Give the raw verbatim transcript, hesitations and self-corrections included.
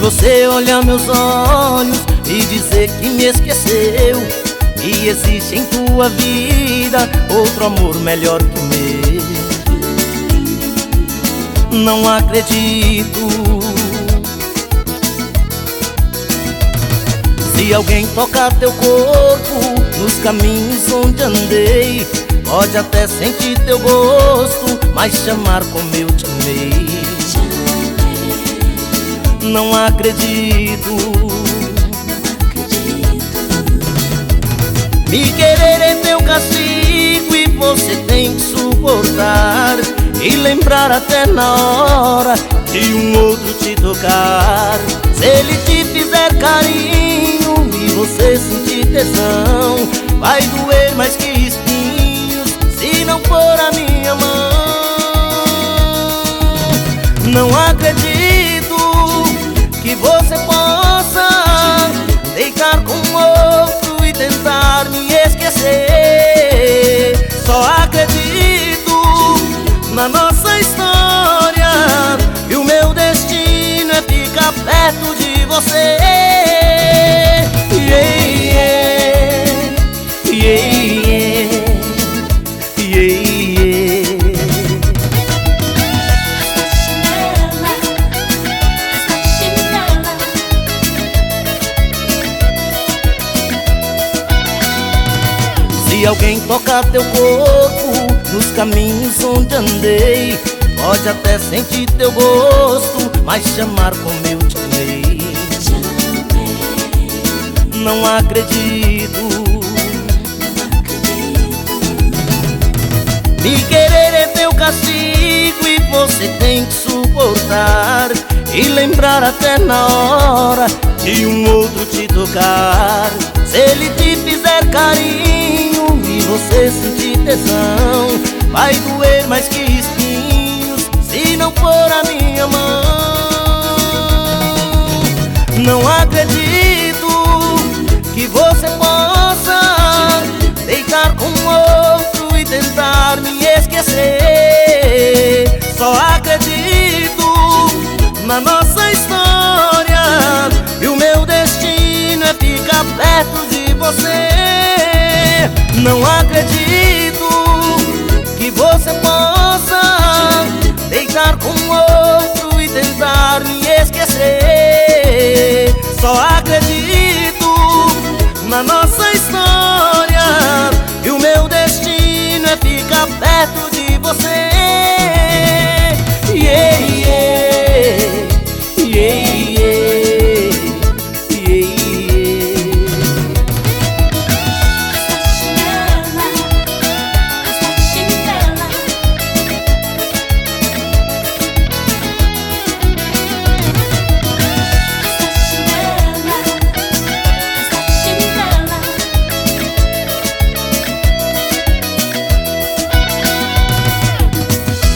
você olhar meus olhos e dizer que me esqueceu, e existe em tua vida outro amor melhor que o meu. Não acredito. Se alguém tocar teu corpo nos caminhos onde andei, pode até sentir teu gosto, mas chamar como eu te amei. Não acredito. Me querer é teu castigo e você tem que suportar, e lembrar até na hora de um outro te tocar. Se ele te fizer carinho e você sentir tesão, vai doer mais que espinhos se não for a minha mão. Não acredito que você possa deitar com outro e tentar me esquecer. Só acredito na nossa história, e o meu destino é ficar perto de você. Yeah, yeah, yeah, yeah, yeah. Se alguém tocar teu corpo nos caminhos onde andei, pode até sentir teu gosto, mas chamar como eu te amei. Não acredito. Me querer é teu castigo e você tem que suportar, e lembrar até na hora de um outro te tocar. Se ele te fizer carinho e você sentir tesão, vai doer mais que espinhos se não for a minha mão. Não acredito que você possa deitar com outro e tentar me esquecer. Só acredito na nossa história, e o meu destino é ficar perto de você. Não acredito que você possa deitar com outro e tentar me esquecer. Só